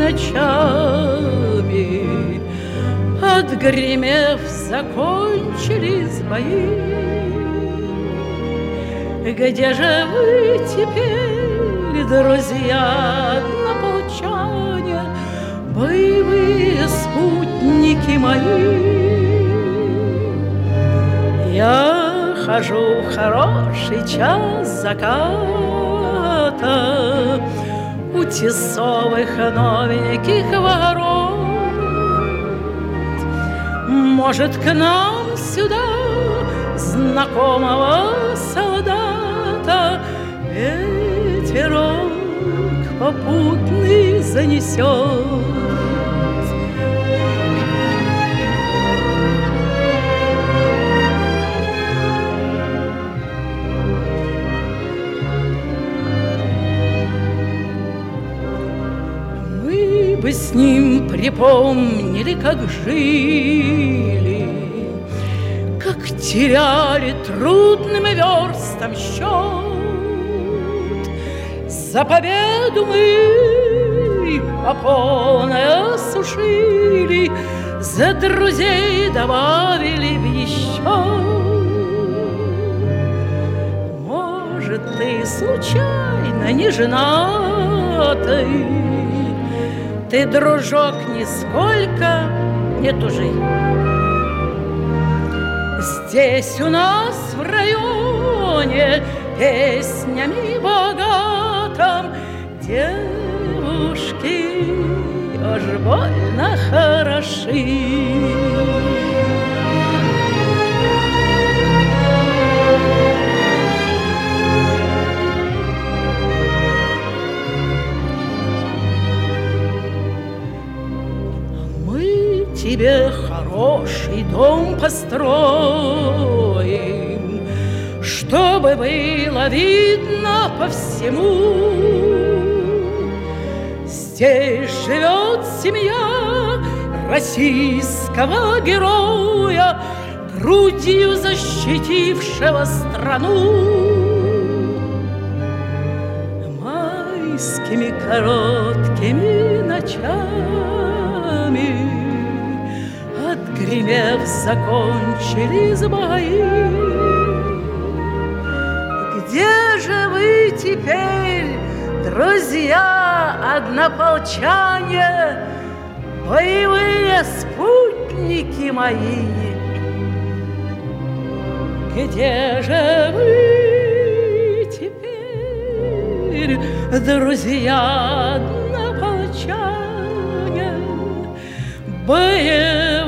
ночами, отгремев, закончились бои. Где же вы теперь, друзья однополчане, боевые спутники мои? Я хожу в хороший час заката у тесовых новеньких ворот. Может, к нам сюда знакомого солдата ветерок попутный занесет. Мы бы с ним припомнили, как жили, как теряли трудным верстам счет. За победу мы по полной осушили, за друзей добавили в еще. Может, ты случайно не женатый, ты, дружок, нисколько не тужи. Здесь у нас в районе песнями богатым девушки уж больно хороши. Тебе хороший дом построим, чтобы было видно по всему. Здесь живет семья российского героя, грудью защитившего страну. Майскими короткими ночами, отгремев, закончились бои. Где же вы теперь, друзья однополчане, боевые спутники мои? Где же вы теперь, друзья однополчане, боевые